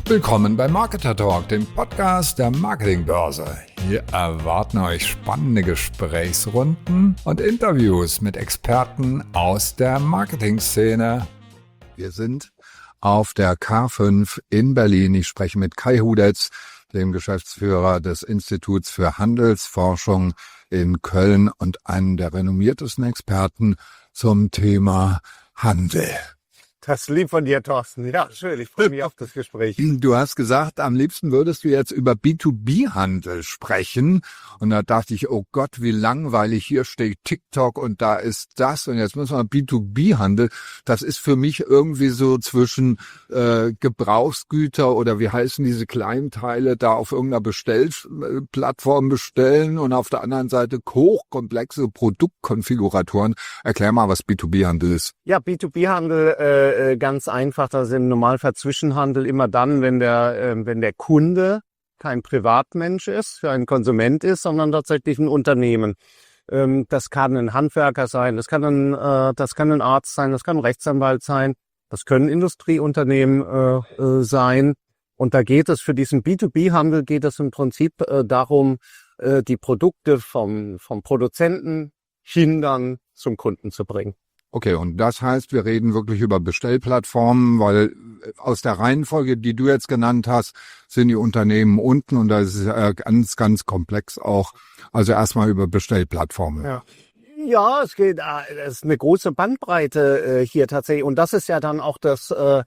Willkommen bei Marketer Talk, dem Podcast der Marketingbörse. Hier erwarten euch spannende Gesprächsrunden und Interviews mit Experten aus der Marketingszene. Wir sind auf der K5 in Berlin. Ich spreche mit Kai Hudetz, dem Geschäftsführer des Instituts für Handelsforschung in Köln und einem der renommiertesten Experten zum Thema Handel. Das ist lieb von dir, Thorsten. Ja, schön. Ich freue mich auf das Gespräch. Du hast gesagt, am liebsten würdest du jetzt über B2B-Handel sprechen. Und da dachte ich, oh Gott, wie langweilig. Hier steht TikTok und da ist das. Und jetzt müssen wir B2B-Handel. Das ist für mich irgendwie so zwischen Gebrauchsgüter oder wie heißen diese kleinen Teile da auf irgendeiner Bestellplattform bestellen und auf der anderen Seite hochkomplexe Produktkonfiguratoren. Erklär mal, was B2B-Handel ist. Ja, B2B-Handel ganz einfach, das ist im Normalfall Zwischenhandel immer dann, wenn der Kunde kein Privatmensch ist, ein Konsument ist, sondern tatsächlich ein Unternehmen. Das kann ein Handwerker sein, das kann ein Arzt sein, das kann ein Rechtsanwalt sein, das können Industrieunternehmen sein. Und da geht es für diesen B2B-Handel geht es im Prinzip darum, die Produkte vom Produzenten hindern zum Kunden zu bringen. Okay, und das heißt, wir reden wirklich über Bestellplattformen, weil aus der Reihenfolge, die du jetzt genannt hast, sind die Unternehmen unten und das ist ganz, ganz komplex auch. Also erstmal über Bestellplattformen. Ja, es geht, es ist eine große Bandbreite hier tatsächlich und das ist ja dann auch das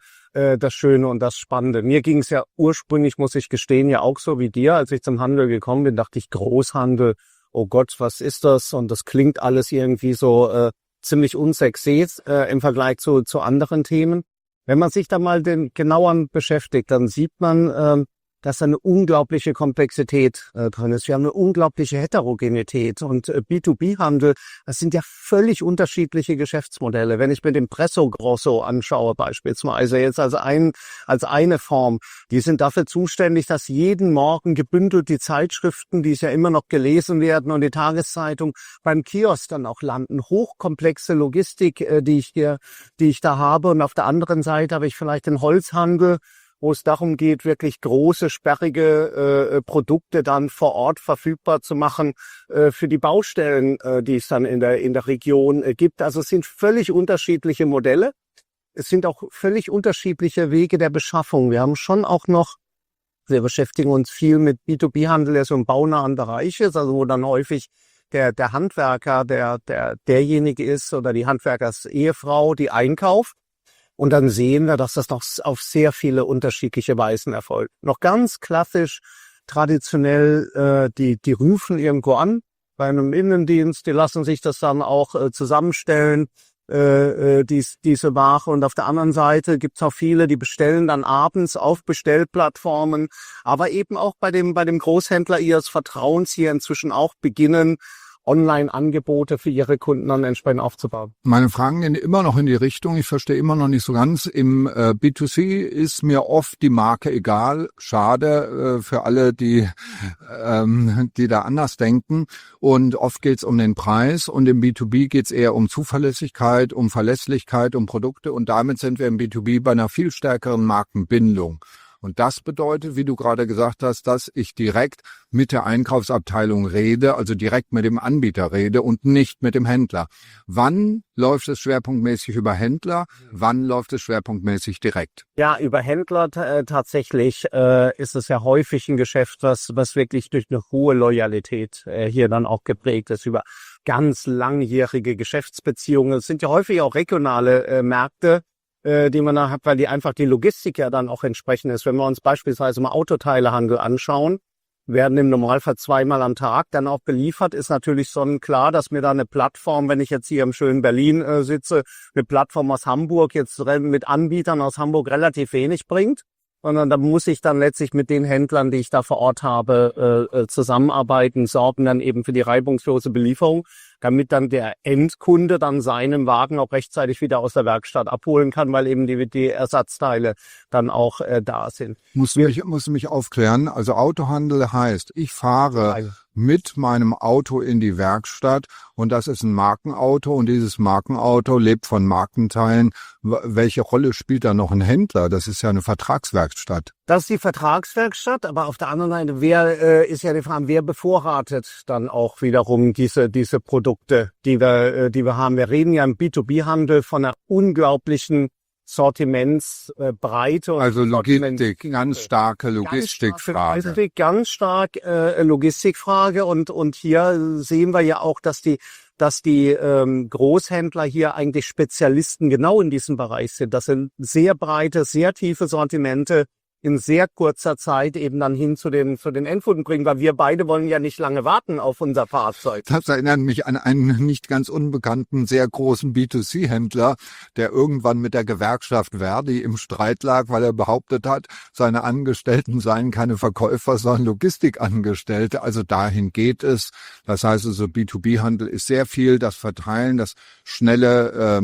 Schöne und das Spannende. Mir ging es ja ursprünglich, muss ich gestehen, ja auch so wie dir, als ich zum Handel gekommen bin, dachte ich Großhandel, oh Gott, was ist das? Und das klingt alles irgendwie so ziemlich unsexy im Vergleich zu anderen Themen. Wenn man sich da mal genauer beschäftigt, dann sieht man, dass eine unglaubliche Komplexität drin ist. Wir haben eine unglaubliche Heterogenität und B2B-Handel, das sind ja völlig unterschiedliche Geschäftsmodelle. Wenn ich mir den Presso Grosso anschaue beispielsweise, jetzt als eine Form, die sind dafür zuständig, dass jeden Morgen gebündelt die Zeitschriften, die es ja immer noch gelesen werden und die Tageszeitung beim Kiosk dann auch landen. Hochkomplexe Logistik, die ich da habe. Und auf der anderen Seite habe ich vielleicht den Holzhandel, wo es darum geht, wirklich große, sperrige Produkte dann vor Ort verfügbar zu machen für die Baustellen, die es dann in der Region gibt. Also es sind völlig unterschiedliche Modelle. Es sind auch völlig unterschiedliche Wege der Beschaffung. Wir haben schon auch noch, wir beschäftigen uns viel mit B2B-Handel, der so im baunahen Bereich ist, also wo dann häufig der Handwerker derjenige ist oder die Handwerkers-Ehefrau, die einkauft. Und dann sehen wir, dass das noch auf sehr viele unterschiedliche Weisen erfolgt. Noch ganz klassisch, traditionell, die rufen irgendwo an bei einem Innendienst, die lassen sich das dann auch zusammenstellen, diese Ware. Und auf der anderen Seite gibt's auch viele, die bestellen dann abends auf Bestellplattformen, aber eben auch bei dem Großhändler ihres Vertrauens hier inzwischen auch beginnen, Online-Angebote für ihre Kunden dann entsprechend aufzubauen. Meine Fragen gehen immer noch in die Richtung. Ich verstehe immer noch nicht so ganz. Im B2C ist mir oft die Marke egal. Schade für alle, die da anders denken. Und oft geht es um den Preis. Und im B2B geht es eher um Zuverlässigkeit, um Verlässlichkeit, um Produkte. Und damit sind wir im B2B bei einer viel stärkeren Markenbindung. Und das bedeutet, wie du gerade gesagt hast, dass ich direkt mit der Einkaufsabteilung rede, also direkt mit dem Anbieter rede und nicht mit dem Händler. Wann läuft es schwerpunktmäßig über Händler? Wann läuft es schwerpunktmäßig direkt? Ja, über Händler tatsächlich ist es ja häufig ein Geschäft, was wirklich durch eine hohe Loyalität hier dann auch geprägt ist, über ganz langjährige Geschäftsbeziehungen. Es sind ja häufig auch regionale Märkte, die man da hat, weil die einfach die Logistik ja dann auch entsprechend ist. Wenn wir uns beispielsweise mal Autoteilehandel anschauen, werden im Normalfall 2-mal am Tag dann auch beliefert, ist natürlich sonnenklar, dass mir da eine Plattform, wenn ich jetzt hier im schönen Berlin sitze, eine Plattform aus Hamburg jetzt mit Anbietern aus Hamburg relativ wenig bringt, sondern da muss ich dann letztlich mit den Händlern, die ich da vor Ort habe, zusammenarbeiten, sorgen dann eben für die reibungslose Belieferung, damit dann der Endkunde dann seinen Wagen auch rechtzeitig wieder aus der Werkstatt abholen kann, weil eben die Ersatzteile dann auch da sind. Musst du mich aufklären. Also Autohandel heißt, ich fahre mit meinem Auto in die Werkstatt und das ist ein Markenauto und dieses Markenauto lebt von Markenteilen. Welche Rolle spielt da noch ein Händler? Das ist ja eine Vertragswerkstatt. Das ist die Vertragswerkstatt, aber auf der anderen Seite, ist ja die Frage, wer bevorratet dann auch wiederum diese Produkte, die wir haben. Wir reden ja im B2B-Handel von einer unglaublichen Sortimentsbreite. Also Logistik, ganz starke Logistikfrage. Ganz stark Logistikfrage und hier sehen wir ja auch, dass die Großhändler hier eigentlich Spezialisten genau in diesem Bereich sind. Das sind sehr breite, sehr tiefe Sortimente in sehr kurzer Zeit eben dann hin zu den Endkunden bringen, weil wir beide wollen ja nicht lange warten auf unser Fahrzeug. Das erinnert mich an einen nicht ganz unbekannten, sehr großen B2C-Händler, der irgendwann mit der Gewerkschaft Verdi im Streit lag, weil er behauptet hat, seine Angestellten seien keine Verkäufer, sondern Logistikangestellte. Also dahin geht es. Das heißt also, B2B-Handel ist sehr viel das Verteilen, das schnelle,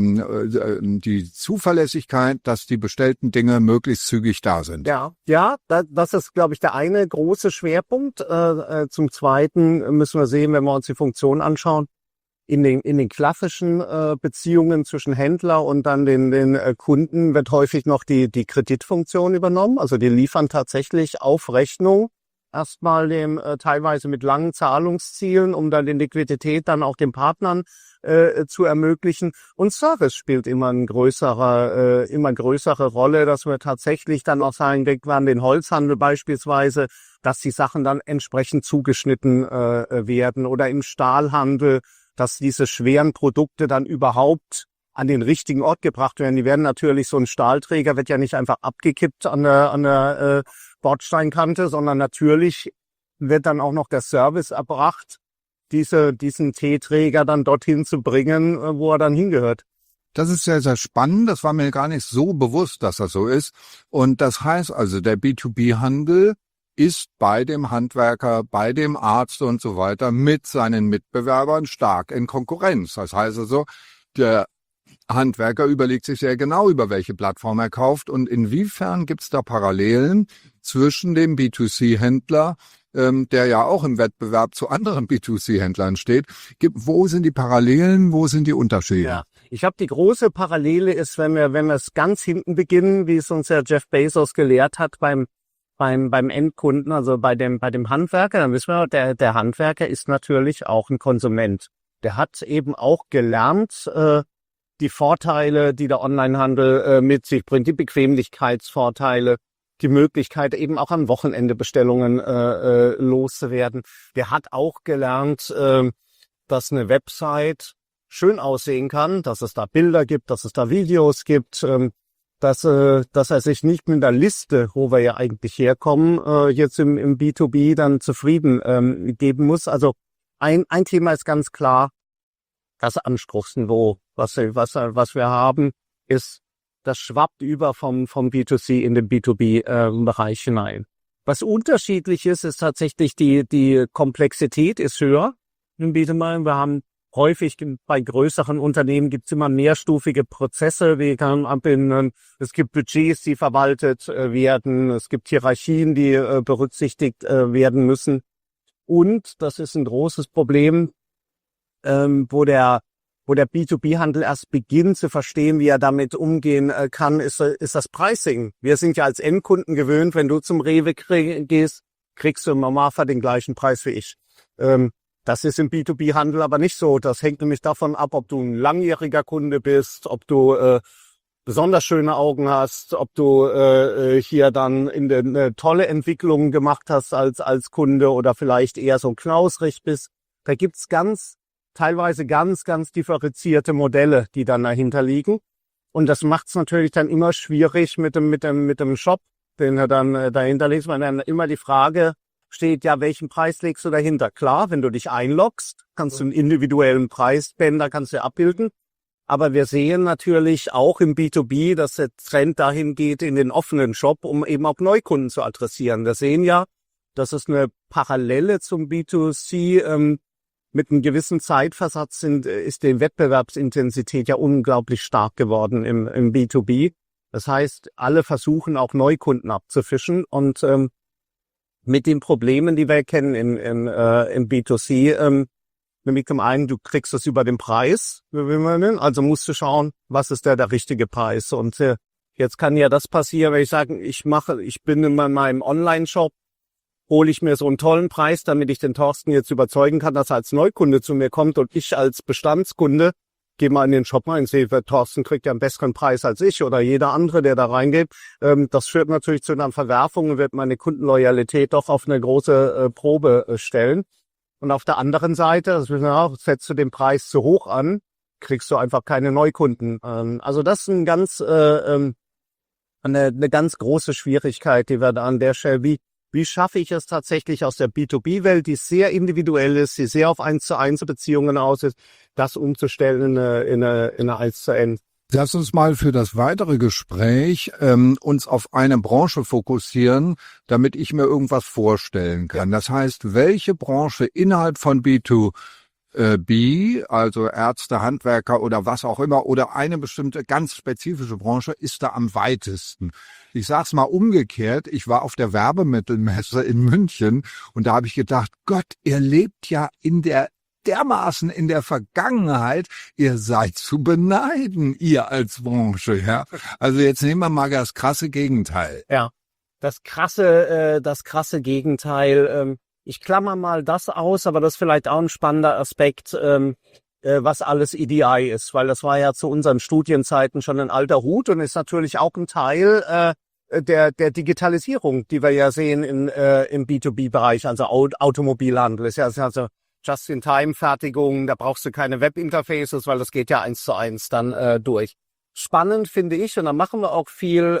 die Zuverlässigkeit, dass die bestellten Dinge möglichst zügig da sind. Ja, das ist, glaube ich, der eine große Schwerpunkt. Zum Zweiten müssen wir sehen, wenn wir uns die Funktion anschauen, in den klassischen Beziehungen zwischen Händler und dann den Kunden wird häufig noch die Kreditfunktion übernommen. Also die liefern tatsächlich auf Rechnung erstmal teilweise mit langen Zahlungszielen, um dann die Liquidität dann auch den Partnern zu ermöglichen. Und Service spielt immer eine größere Rolle, dass wir tatsächlich dann auch sagen, denken wir an den Holzhandel beispielsweise, dass die Sachen dann entsprechend zugeschnitten werden oder im Stahlhandel, dass diese schweren Produkte dann überhaupt an den richtigen Ort gebracht werden. Die werden natürlich, so ein Stahlträger wird ja nicht einfach abgekippt an der Bordsteinkante, sondern natürlich wird dann auch noch der Service erbracht, diesen T-Träger dann dorthin zu bringen, wo er dann hingehört. Das ist sehr, sehr spannend. Das war mir gar nicht so bewusst, dass das so ist. Und das heißt also, der B2B-Handel ist bei dem Handwerker, bei dem Arzt und so weiter mit seinen Mitbewerbern stark in Konkurrenz. Das heißt also, der Handwerker überlegt sich sehr genau, über welche Plattform er kauft und inwiefern gibt es da Parallelen zwischen dem B2C-Händler, der ja auch im Wettbewerb zu anderen B2C-Händlern steht. Wo sind die Parallelen, wo sind die Unterschiede? Ja, ich glaube, die große Parallele ist, wenn wir es ganz hinten beginnen, wie es uns ja Jeff Bezos gelehrt hat beim Endkunden, also bei dem Handwerker, dann wissen wir, der Handwerker ist natürlich auch ein Konsument. Der hat eben auch gelernt, die Vorteile, die der Onlinehandel mit sich bringt, die Bequemlichkeitsvorteile, die Möglichkeit eben auch am Wochenende Bestellungen loszuwerden. Der hat auch gelernt, dass eine Website schön aussehen kann, dass es da Bilder gibt, dass es da Videos gibt, dass er sich nicht mit der Liste, wo wir ja eigentlich herkommen, jetzt im B2B dann zufrieden geben muss. Also ein Thema ist ganz klar, das Anspruchsniveau, was wir haben, ist, das schwappt über vom B2C in den B2B-Bereich hinein. Was unterschiedlich ist tatsächlich die Komplexität ist höher im B2B. Wir haben häufig bei größeren Unternehmen gibt's immer mehrstufige Prozesse. Wie kann abbinden? Es gibt Budgets, die verwaltet werden. Es gibt Hierarchien, die berücksichtigt werden müssen. Und das ist ein großes Problem, wo der B2B-Handel erst beginnt zu verstehen, wie er damit umgehen kann, ist das Pricing. Wir sind ja als Endkunden gewöhnt, wenn du zum Rewe gehst, kriegst du im Normalfall den gleichen Preis wie ich. Das ist im B2B-Handel aber nicht so. Das hängt nämlich davon ab, ob du ein langjähriger Kunde bist, ob du besonders schöne Augen hast, ob du hier dann eine tolle Entwicklung gemacht hast als Kunde oder vielleicht eher so knausrig bist. Da gibt's teilweise ganz, ganz differenzierte Modelle, die dann dahinter liegen. Und das macht es natürlich dann immer schwierig mit dem Shop, den er dann dahinter legt, weil dann immer die Frage steht, ja, welchen Preis legst du dahinter? Klar, wenn du dich einloggst, kannst du einen individuellen Preisbänder kannst du abbilden. Aber wir sehen natürlich auch im B2B, dass der Trend dahin geht in den offenen Shop, um eben auch Neukunden zu adressieren. Wir sehen ja, dass es eine Parallele zum B2C mit einem gewissen Zeitversatz ist die Wettbewerbsintensität ja unglaublich stark geworden im B2B. Das heißt, alle versuchen auch Neukunden abzufischen und mit den Problemen, die wir kennen im B2C. Nämlich zum einen, du kriegst es über den Preis, also musst du schauen, was ist der richtige Preis. Und jetzt kann ja das passieren, wenn ich sage, ich bin in meinem Online-Shop, hole ich mir so einen tollen Preis, damit ich den Thorsten jetzt überzeugen kann, dass er als Neukunde zu mir kommt und ich als Bestandskunde gehe mal in den Shop rein und sehe, Thorsten kriegt ja einen besseren Preis als ich oder jeder andere, der da reingeht. Das führt natürlich zu einer Verwerfung und wird meine Kundenloyalität doch auf eine große Probe stellen. Und auf der anderen Seite, setzt du den Preis zu hoch an, kriegst du einfach keine Neukunden. Also das ist eine ganz große Schwierigkeit, die wir da an der Stelle, wie schaffe ich es tatsächlich aus der B2B-Welt, die sehr individuell ist, die sehr auf 1:1 Beziehungen aus ist, das umzustellen in eine 1:1. Lass uns mal für das weitere Gespräch uns auf eine Branche fokussieren, damit ich mir irgendwas vorstellen kann. Das heißt, welche Branche innerhalb von B2B, also Ärzte, Handwerker oder was auch immer, oder eine bestimmte ganz spezifische Branche ist da am weitesten? Ich sag's mal umgekehrt, ich war auf der Werbemittelmesse in München und da habe ich gedacht, Gott, ihr lebt ja dermaßen in der Vergangenheit, ihr seid zu beneiden, ihr als Branche, ja. Also jetzt nehmen wir mal das krasse Gegenteil. Ja, das krasse Gegenteil. Ich klammer mal das aus, aber das ist vielleicht auch ein spannender Aspekt, was alles EDI ist, weil das war ja zu unseren Studienzeiten schon ein alter Hut und ist natürlich auch ein Teil der Digitalisierung, die wir ja sehen im B2B-Bereich, also Automobilhandel. Ist ja also Just-in-Time-Fertigung, da brauchst du keine Webinterfaces, weil das geht ja 1:1 dann durch. Spannend finde ich, und da machen wir auch viel,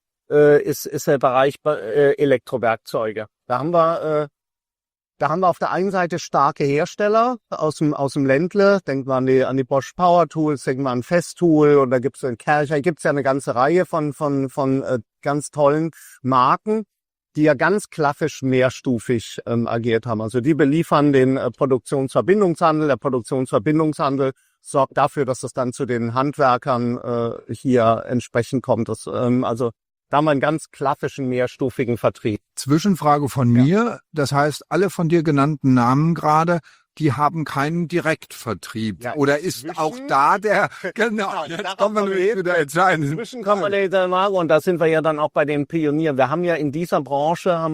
ist der Bereich Elektrowerkzeuge. Da haben wir auf der einen Seite starke Hersteller aus dem Ländle, denkt man an die Bosch Power Tools, denkt man an Festool, und da gibt's in Kercher, gibt's ja eine ganze Reihe von ganz tollen Marken, die ja ganz klassisch mehrstufig agiert haben. Also die beliefern den Produktionsverbindungshandel. Der Produktionsverbindungshandel sorgt dafür, dass es dann zu den Handwerkern hier entsprechend kommt. Also da haben wir einen ganz klassischen mehrstufigen Vertrieb. Zwischenfrage von mir, das heißt, alle von dir genannten Namen gerade, die haben keinen Direktvertrieb. Ja, oder ist auch da genau, jetzt kommen wir wieder entscheiden. Inzwischen kommen wir und da sind wir ja dann auch bei den Pionieren. Wir haben ja in dieser Branche, haben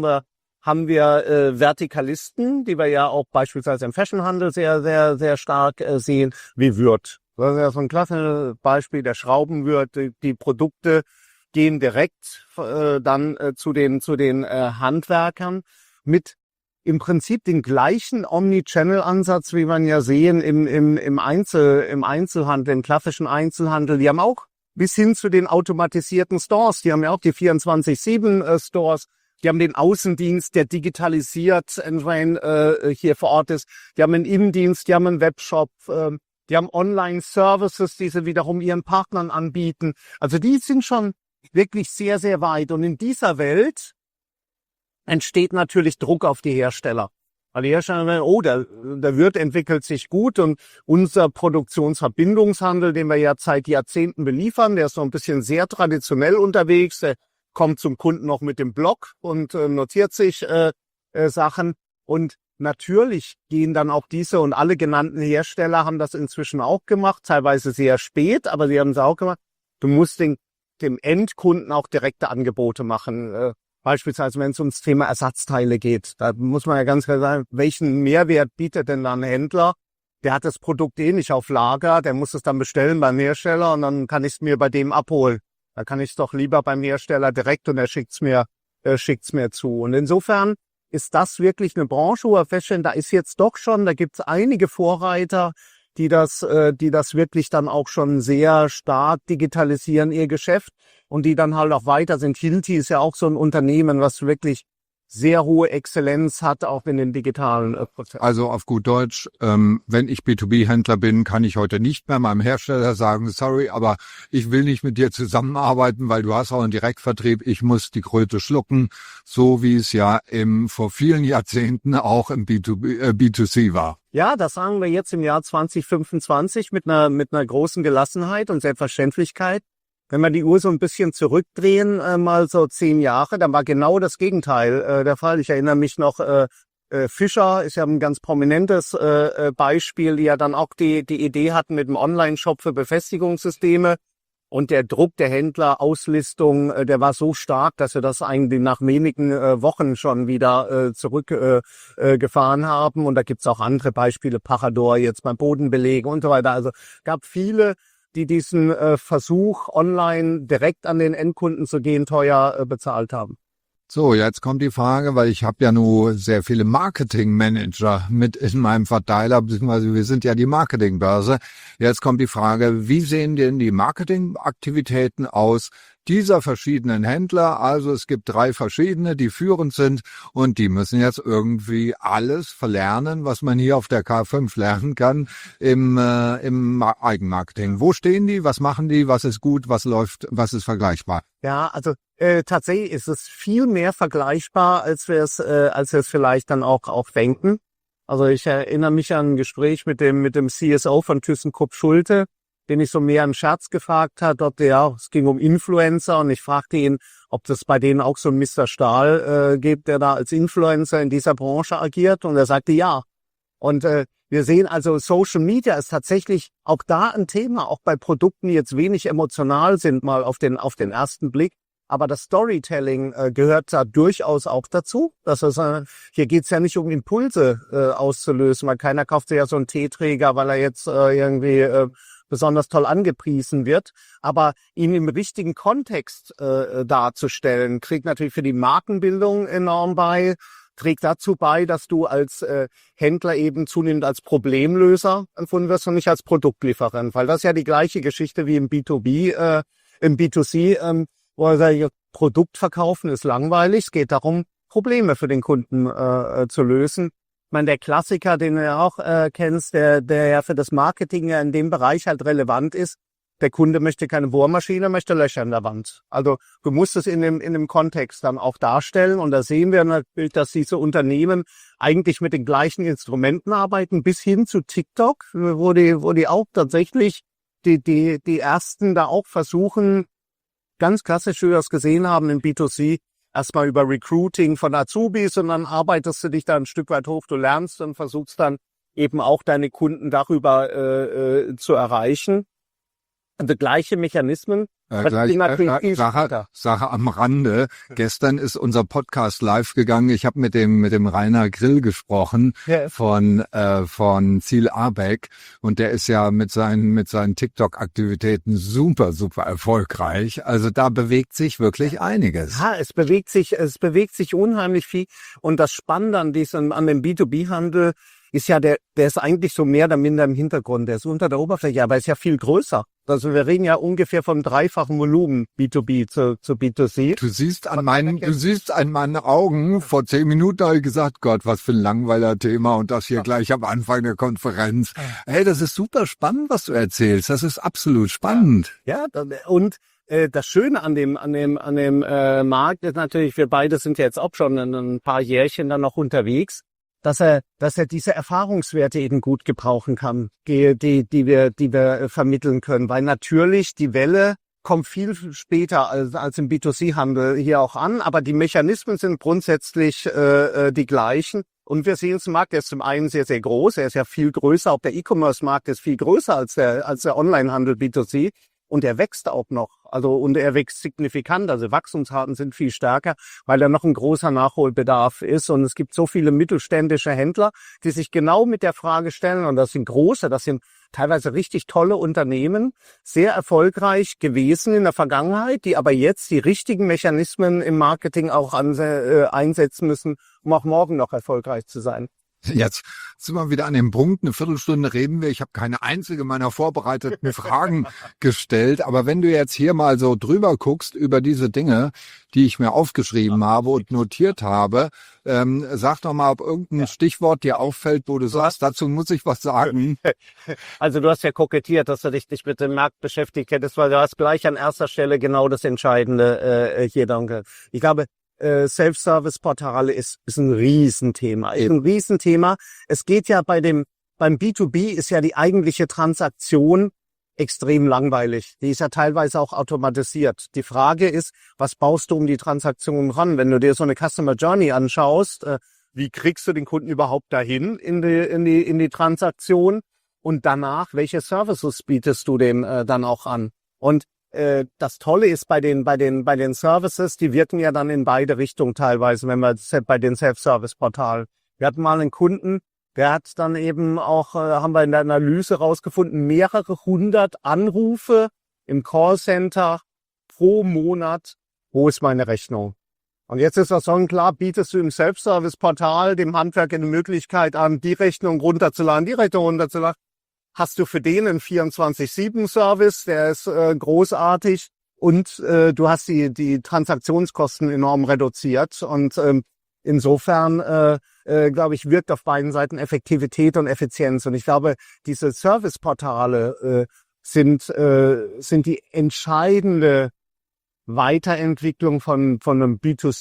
wir Vertikalisten, die wir ja auch beispielsweise im Fashionhandel sehr, sehr, sehr stark sehen, wie Würth. Das ist ja so ein klassisches Beispiel, der Schraubenwirt, die Produkte gehen direkt dann zu den Handwerkern mit im Prinzip den gleichen Omnichannel-Ansatz, wie man ja sehen im Einzelhandel, im klassischen Einzelhandel. Die haben auch bis hin zu den automatisierten Stores, die haben ja auch die 24/7 Stores, die haben den Außendienst, der digitalisiert hier vor Ort ist, die haben einen Innendienst, die haben einen Webshop, die haben Online-Services, die sie wiederum ihren Partnern anbieten. Also die sind schon wirklich sehr, sehr weit. Und in dieser Welt entsteht natürlich Druck auf die Hersteller. Weil die Hersteller sagen, der Wirt entwickelt sich gut und unser Produktionsverbindungshandel, den wir ja seit Jahrzehnten beliefern, der ist noch ein bisschen sehr traditionell unterwegs, der kommt zum Kunden noch mit dem Blog und notiert sich Sachen. Und natürlich gehen dann auch diese und alle genannten Hersteller haben das inzwischen auch gemacht, teilweise sehr spät, aber sie haben es auch gemacht. Du musst dem Endkunden auch direkte Angebote machen. Beispielsweise, wenn es ums Thema Ersatzteile geht, da muss man ja ganz klar sagen, welchen Mehrwert bietet denn da ein Händler? Der hat das Produkt eh nicht auf Lager, der muss es dann bestellen beim Hersteller und dann kann ich es mir bei dem abholen. Da kann ich es doch lieber beim Hersteller direkt und er schickt's mir zu. Und insofern ist das wirklich eine Branche, wo wir feststellen, da ist jetzt doch schon, da gibt's einige Vorreiter, die das wirklich dann auch schon sehr stark digitalisieren, ihr Geschäft, und die dann halt auch weiter sind. Hilti ist ja auch so ein Unternehmen, was wirklich sehr hohe Exzellenz hat, auch in den digitalen Prozessen. Also auf gut Deutsch, wenn ich B2B-Händler bin, kann ich heute nicht mehr meinem Hersteller sagen, sorry, aber ich will nicht mit dir zusammenarbeiten, weil du hast auch einen Direktvertrieb, ich muss die Kröte schlucken, so wie es ja vor vielen Jahrzehnten auch im B2C war. Ja, das sagen wir jetzt im Jahr 2025 mit einer großen Gelassenheit und Selbstverständlichkeit. wenn wir die Uhr so ein bisschen zurückdrehen, mal so 10 Jahre, dann war genau das Gegenteil der Fall. Ich erinnere mich noch, Fischer ist ja ein ganz prominentes Beispiel, die ja dann auch die Idee hatten mit dem Online-Shop für Befestigungssysteme. Und der Druck der Händler, Auslistung, der war so stark, dass wir das eigentlich nach wenigen Wochen schon wieder zurückgefahren haben. Und da gibt's auch andere Beispiele, Parador jetzt beim Bodenbelegen und so weiter. Also gab viele, die diesen Versuch, online direkt an den Endkunden zu gehen, teuer bezahlt haben. So, jetzt kommt die Frage, weil ich habe ja nur sehr viele Marketingmanager mit in meinem Verteiler, beziehungsweise wir sind ja die Marketingbörse. Jetzt kommt die Frage, wie sehen denn die Marketingaktivitäten aus dieser verschiedenen Händler? Also es gibt 3 verschiedene, die führend sind und die müssen jetzt irgendwie alles verlernen, was man hier auf der K5 lernen kann im Eigenmarketing. Wo stehen die? Was machen die? Was ist gut? Was läuft? Was ist vergleichbar? Ja, also tatsächlich ist es viel mehr vergleichbar, als wir es vielleicht dann auch denken. Also ich erinnere mich an ein Gespräch mit dem CSO von ThyssenKrupp Schulte, den ich so mehr im Scherz gefragt hat, es ging um Influencer und ich fragte ihn, ob das bei denen auch so einen Mr. Stahl gibt, der da als Influencer in dieser Branche agiert, und er sagte ja. Und wir sehen also, Social Media ist tatsächlich auch da ein Thema, auch bei Produkten, die jetzt wenig emotional sind, mal auf den ersten Blick. Aber das Storytelling gehört da durchaus auch dazu. Hier geht's ja nicht um Impulse auszulösen, weil keiner kauft sich ja so einen Teeträger, weil er jetzt irgendwie besonders toll angepriesen wird. Aber ihn im richtigen Kontext darzustellen, trägt natürlich für die Markenbildung enorm bei, trägt dazu bei, dass du als Händler eben zunehmend als Problemlöser empfunden wirst und nicht als Produktlieferant. Weil das ist ja die gleiche Geschichte wie im B2B, im B2C, wo er sagt, Produkt verkaufen ist langweilig. Es geht darum, Probleme für den Kunden zu lösen. Ich meine, der Klassiker, den du ja auch kennst, der ja für das Marketing ja in dem Bereich halt relevant ist, der Kunde möchte keine Bohrmaschine, möchte Löcher in der Wand. Also du musst es in dem Kontext dann auch darstellen. Und da sehen wir natürlich, dass diese Unternehmen eigentlich mit den gleichen Instrumenten arbeiten, bis hin zu TikTok, wo die auch tatsächlich die ersten da auch versuchen, ganz klassisch, wie wir es gesehen haben im B2C, erstmal über Recruiting von Azubis, und dann arbeitest du dich da ein Stück weit hoch, du lernst und versuchst dann eben auch deine Kunden darüber zu erreichen. Also gleiche Mechanismen. Sache am Rande. Gestern ist unser Podcast live gegangen. Ich habe mit dem Rainer Grill gesprochen von Ziel Abeck, und der ist ja mit seinen TikTok-Aktivitäten super erfolgreich. Also da bewegt sich wirklich einiges. Ja, es bewegt sich unheimlich viel, und das Spannende an dem B2B-Handel ist ja, der ist eigentlich so mehr oder minder im Hintergrund, der ist unter der Oberfläche, aber ist ja viel größer. Also wir reden ja ungefähr vom 3-fachen Volumen B2B zu B2C. Du siehst an meinen Augen, vor 10 Minuten habe ich gesagt, Gott, was für ein Langweiler-Thema, und das hier gleich am Anfang der Konferenz. Hey, das ist super spannend, was du erzählst. Das ist absolut spannend. Ja, und das Schöne an dem Markt ist natürlich, wir beide sind ja jetzt auch schon ein paar Jährchen dann noch unterwegs, dass er diese Erfahrungswerte eben gut gebrauchen kann, die wir vermitteln können. Weil natürlich die Welle kommt viel später als im B2C-Handel hier auch an, aber die Mechanismen sind grundsätzlich die gleichen. Und wir sehen, der Markt ist zum einen sehr, sehr groß, er ist ja viel größer, auch der E-Commerce-Markt ist viel größer als der Online-Handel B2C. Und er wächst auch noch, und er wächst signifikant, also Wachstumsraten sind viel stärker, weil da noch ein großer Nachholbedarf ist. Und es gibt so viele mittelständische Händler, die sich genau mit der Frage stellen, und das sind teilweise richtig tolle Unternehmen, sehr erfolgreich gewesen in der Vergangenheit, die aber jetzt die richtigen Mechanismen im Marketing auch einsetzen müssen, um auch morgen noch erfolgreich zu sein. Jetzt sind wir wieder an dem Punkt, eine Viertelstunde reden wir. Ich habe keine einzige meiner vorbereiteten Fragen gestellt. Aber wenn du jetzt hier mal so drüber guckst über diese Dinge, die ich mir aufgeschrieben habe und notiert habe, sag doch mal, ob irgendein Stichwort dir auffällt, wo du sagst, dazu muss ich was sagen. Also du hast ja kokettiert, dass du dich nicht mit dem Markt beschäftigt hättest, weil du hast gleich an erster Stelle genau das Entscheidende hier. Danke. Ich glaube, Self-Service-Portale ist ein Riesenthema. Es geht ja beim B2B ist ja die eigentliche Transaktion extrem langweilig. Die ist ja teilweise auch automatisiert. Die Frage ist, was baust du um die Transaktion ran? Wenn du dir so eine Customer Journey anschaust, wie kriegst du den Kunden überhaupt dahin in die Transaktion? Und danach, welche Services bietest du dem dann auch an? Und das Tolle ist bei den Services, die wirken ja dann in beide Richtungen teilweise, wenn wir bei den Self-Service-Portalen. Wir hatten mal einen Kunden, der hat dann eben auch, haben wir in der Analyse rausgefunden, mehrere hundert Anrufe im Callcenter pro Monat. Wo ist meine Rechnung? Und jetzt ist das sonnenklar, bietest du im Self-Service-Portal dem Handwerker eine Möglichkeit an, die Rechnung runterzuladen, die Rechnung runterzuladen. Hast du für den einen 24/7-Service, der ist großartig und du hast die Transaktionskosten enorm reduziert und insofern, glaube ich, wirkt auf beiden Seiten Effektivität und Effizienz. Und ich glaube, diese Serviceportale sind die entscheidende Weiterentwicklung von einem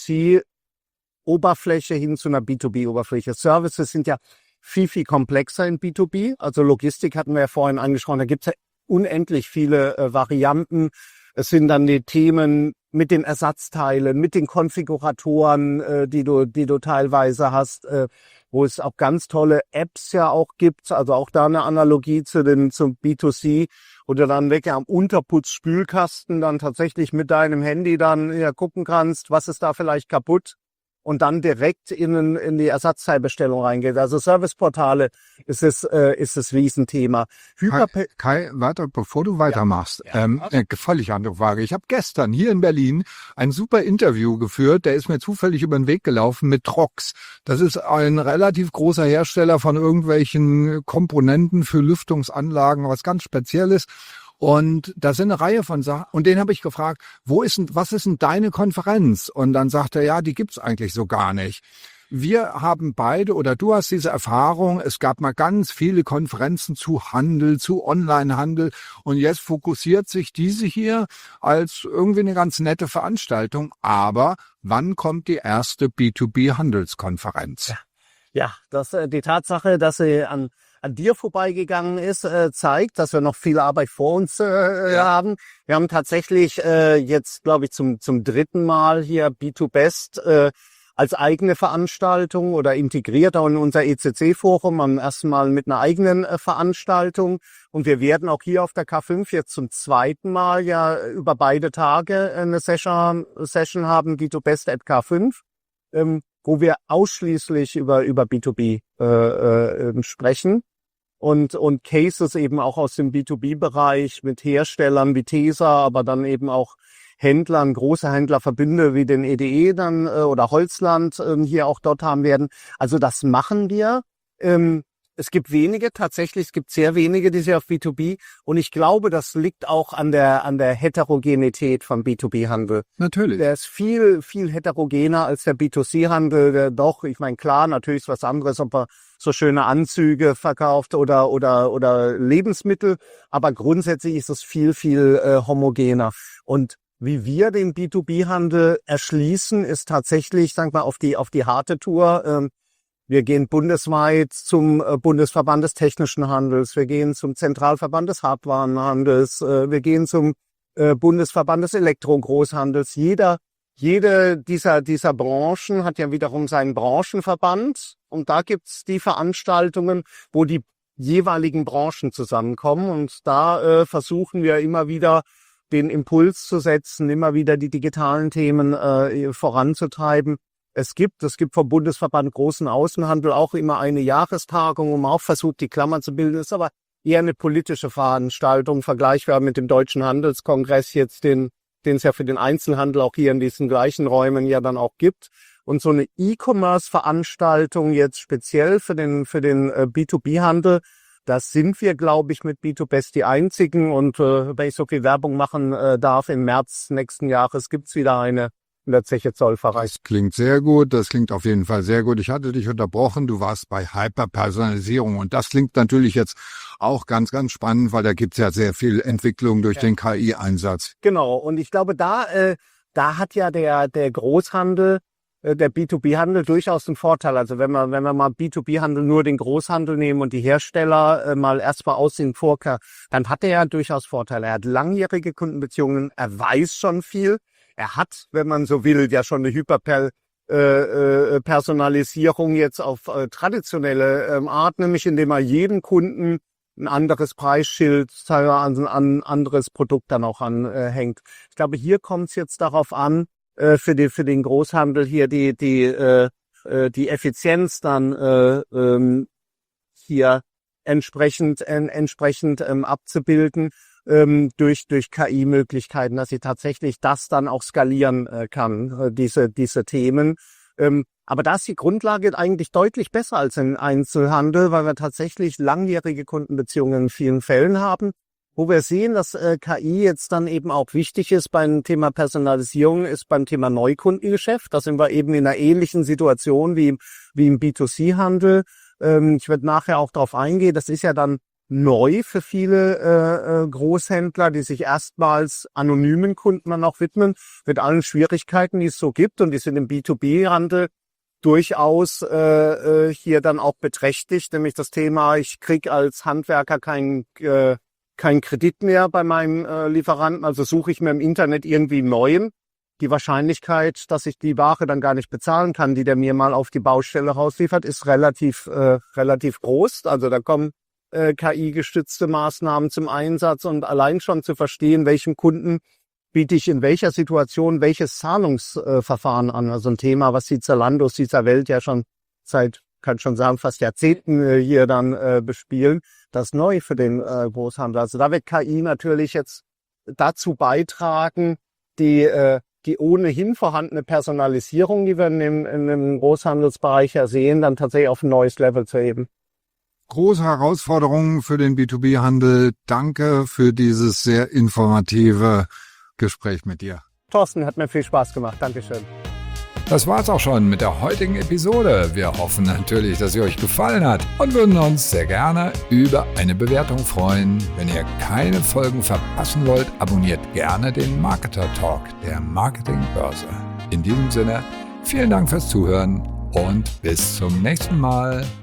B2C-Oberfläche hin zu einer B2B-Oberfläche. Services sind ja viel, viel komplexer in B2B. Also Logistik hatten wir ja vorhin angesprochen. Da gibt es ja unendlich viele Varianten. Es sind dann die Themen mit den Ersatzteilen, mit den Konfiguratoren, die du teilweise hast, wo es auch ganz tolle Apps ja auch gibt. Also auch da eine Analogie zum B2C, wo du dann weg am Unterputzspülkasten dann tatsächlich mit deinem Handy dann ja gucken kannst, was ist da vielleicht kaputt und dann direkt in die Ersatzteilbestellung reingeht. Also Serviceportale ist es Riesenthema. Kai, warte, bevor du weitermachst, völlig andere Frage. Ich habe gestern hier in Berlin ein super Interview geführt, der ist mir zufällig über den Weg gelaufen mit Trox. Das ist ein relativ großer Hersteller von irgendwelchen Komponenten für Lüftungsanlagen, was ganz Spezielles. Und da sind eine Reihe von Sachen. Und den habe ich gefragt, was ist denn deine Konferenz? Und dann sagt er, ja, die gibt's eigentlich so gar nicht. Wir haben beide, oder du hast diese Erfahrung, es gab mal ganz viele Konferenzen zu Handel, zu Onlinehandel. Und jetzt fokussiert sich diese hier als irgendwie eine ganz nette Veranstaltung. Aber wann kommt die erste B2B-Handelskonferenz? Ja, die Tatsache, dass sie an dir vorbeigegangen ist, zeigt, dass wir noch viel Arbeit vor uns haben. Wir haben tatsächlich jetzt, glaube ich, zum dritten Mal hier B2Best als eigene Veranstaltung oder integriert auch in unser ECC-Forum, am ersten Mal mit einer eigenen Veranstaltung. Und wir werden auch hier auf der K5 jetzt zum zweiten Mal ja über beide Tage eine Session haben, B2Best at K5. Wo wir ausschließlich über B2B sprechen und Cases eben auch aus dem B2B-Bereich mit Herstellern wie Tesa, aber dann eben auch Händlern, große Händlerverbünde wie den EDE dann oder Holzland hier auch dort haben werden. Also das machen wir. Es gibt sehr wenige, die sich auf B2B und ich glaube, das liegt auch an der Heterogenität von B2B-Handel. Natürlich. Der ist viel, viel heterogener als der B2C-Handel, ich meine, klar, natürlich ist was anderes, ob er so schöne Anzüge verkauft oder Lebensmittel, aber grundsätzlich ist es viel, viel homogener. Und wie wir den B2B-Handel erschließen, ist tatsächlich, sagen wir, auf die harte Tour. Wir gehen bundesweit zum Bundesverband des Technischen Handels, wir gehen zum Zentralverband des Hardwarenhandels, wir gehen zum Bundesverband des Elektrogroßhandels. Jede dieser Branchen hat ja wiederum seinen Branchenverband und da gibt's die Veranstaltungen, wo die jeweiligen Branchen zusammenkommen und da versuchen wir immer wieder den Impuls zu setzen, immer wieder die digitalen Themen voranzutreiben. Es gibt vom Bundesverband Großen Außenhandel auch immer eine Jahrestagung, wo man auch versucht, die Klammern zu bilden. Das ist aber eher eine politische Veranstaltung, vergleichbar mit dem Deutschen Handelskongress jetzt, den es ja für den Einzelhandel auch hier in diesen gleichen Räumen ja dann auch gibt. Und so eine E-Commerce-Veranstaltung jetzt speziell für den B2B-Handel, das sind wir, glaube ich, mit B2Best die einzigen. Und wenn ich so viel Werbung machen darf, im März nächsten Jahres gibt's wieder eine in der Zeche Zollverein. Das klingt sehr gut, das klingt auf jeden Fall sehr gut. Ich hatte dich unterbrochen, du warst bei Hyperpersonalisierung und das klingt natürlich jetzt auch ganz, ganz spannend, weil da gibt's ja sehr viel Entwicklung durch den KI-Einsatz. Genau, und ich glaube, da hat ja der Großhandel der B2B-Handel durchaus ein Vorteil. Also wenn wir mal B2B-Handel nur den Großhandel nehmen und die Hersteller mal erstmal aussehen vorher, dann hat er ja durchaus Vorteile. Er hat langjährige Kundenbeziehungen, er weiß schon viel. Er hat, wenn man so will, ja schon eine Personalisierung jetzt auf traditionelle Art, nämlich indem er jedem Kunden ein anderes Preisschild, ein anderes Produkt dann auch anhängt. Ich glaube, hier kommt es jetzt darauf an, für den Großhandel hier die Effizienz dann hier entsprechend abzubilden durch KI-Möglichkeiten, dass sie tatsächlich das dann auch skalieren kann, diese Themen. Aber da ist die Grundlage eigentlich deutlich besser als im Einzelhandel, weil wir tatsächlich langjährige Kundenbeziehungen in vielen Fällen haben, wo wir sehen, dass KI jetzt dann eben auch wichtig ist beim Thema Personalisierung, ist beim Thema Neukundengeschäft. Da sind wir eben in einer ähnlichen Situation wie im B2C-Handel. Ich werde nachher auch darauf eingehen, das ist ja dann neu für viele Großhändler, die sich erstmals anonymen Kunden dann auch widmen, mit allen Schwierigkeiten, die es so gibt. Und die sind im B2B-Handel durchaus hier dann auch beträchtlich, nämlich das Thema, ich krieg als Handwerker keinen Kredit mehr bei meinem Lieferanten, also suche ich mir im Internet irgendwie einen neuen. Die Wahrscheinlichkeit, dass ich die Ware dann gar nicht bezahlen kann, die der mir mal auf die Baustelle rausliefert, ist relativ groß. Also da kommen KI-gestützte Maßnahmen zum Einsatz und allein schon zu verstehen, welchem Kunden biete ich in welcher Situation welches Zahlungsverfahren an. Also ein Thema, was die Zalandos dieser Welt ja schon seit, kann schon sagen, fast Jahrzehnten hier dann bespielen. Das ist neu für den Großhandel. Also da wird KI natürlich jetzt dazu beitragen, die ohnehin vorhandene Personalisierung, die wir in dem Großhandelsbereich ja sehen, dann tatsächlich auf ein neues Level zu heben. Große Herausforderungen für den B2B-Handel. Danke für dieses sehr informative Gespräch mit dir. Thorsten, hat mir viel Spaß gemacht. Dankeschön. Das war's auch schon mit der heutigen Episode. Wir hoffen natürlich, dass sie euch gefallen hat und würden uns sehr gerne über eine Bewertung freuen. Wenn ihr keine Folgen verpassen wollt, abonniert gerne den Marketer Talk der Marketingbörse. In diesem Sinne, vielen Dank fürs Zuhören und bis zum nächsten Mal.